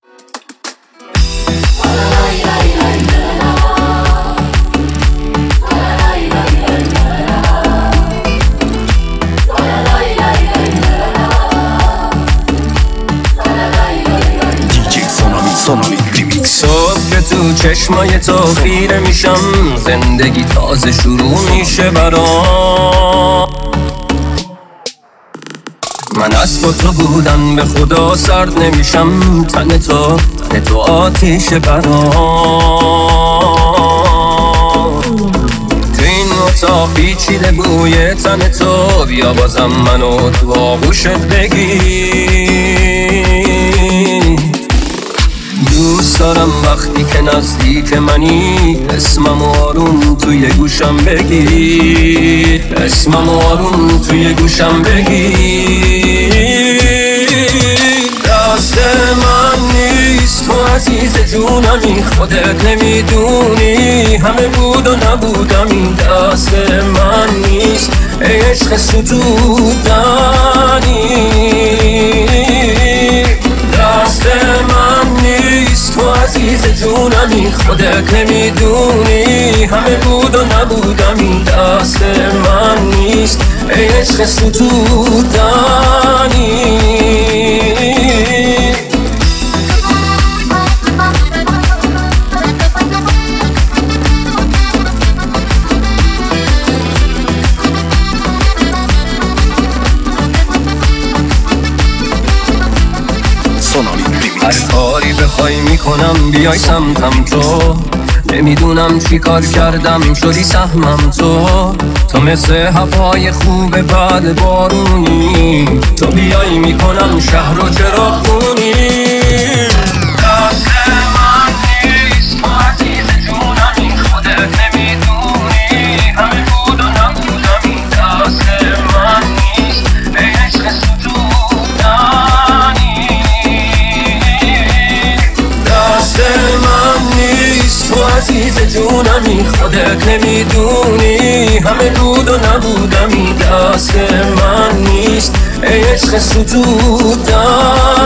صبح تو چشمای تو خیره میشم، زندگی تازه شروع میشه برام. من از تو بودن به خدا سرد نمیشم، تن تو آتیش برام. تو این اتاق پیچیده بوی تن تو، بیا بازم منو تو آغوشت بگیر. دوست دارم وقتی که نزدیک منی، اسمم آروم توی گوشم بگی، اسمم آروم توی گوشم بگی. دست من نیست تو عزیز جونمی، خودت نمیدونی همه بود و نبودم. این دست من نیست ای عشق ستودنی، دست من نیست تو عزیز جونمی، خودت نمیدونی همه بود و نبودم. این دست من نیست ای عشق ستودنی. هر کاری بخوای میکنم بیای سمتم، تو نمیدونم چی کار کردم شدی سهمم. تو مثل هوای خوب بعد بارونی، تو بیای میکنم شهر رو چراغونی. دست من نیست تو عزیز جونمی، خودت نمیدونی همه بود و نبودم. این دست من نیست ای عشق ستودنی، دست من نیست تو عزیز جونمی، خودت نمیدونی همه بود و نبودم. این دست من نیست ای عشق ستودنی.